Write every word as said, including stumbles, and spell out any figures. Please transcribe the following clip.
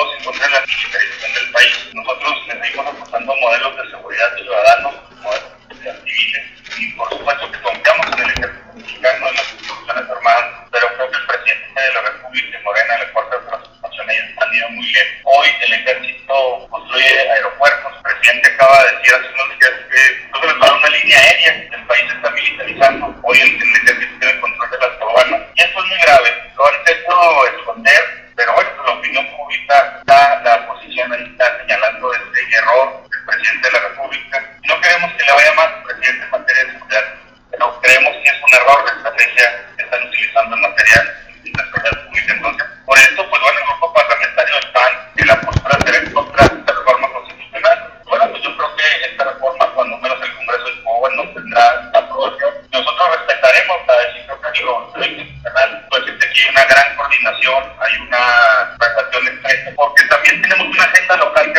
todos en contra de la militarización del país. Nosotros le seguimos apostando modelos de seguridad ciudadanos, modelos de seguridad civiles, y por supuesto que confiamos en el ejército mexicano, en las instituciones armadas, pero creo que el presidente de la República y Morena, la Cuarta Transformación, han ido muy lejos. Hoy el ejército construye aeropuertos. El presidente acaba de decir hace unos días que nosotros para una línea aérea, el país se está militarizando. Hoy el, el ejército tiene el control de las aduanas. Y esto es muy grave. Lo han intentado esconder, pero bueno, pues la opinión pública está, la oposición ahí está señalando este error del presidente de la República. No queremos que le vaya mal al presidente en materia de seguridad, pero creemos que es un error de estrategia que están utilizando en materia de la seguridad pública. Entonces, por esto, pues bueno, el grupo parlamentario del P A N, que la postura será en contra de esta reforma constitucional. Bueno, pues yo creo que esta reforma, cuando menos el Congreso del Power, no tendrá aprobación. Nosotros respetaremos la decisión que digo constitucional, pues este, aquí hay una gran coordinación, hay una relación estrecha, porque también tenemos una agenda local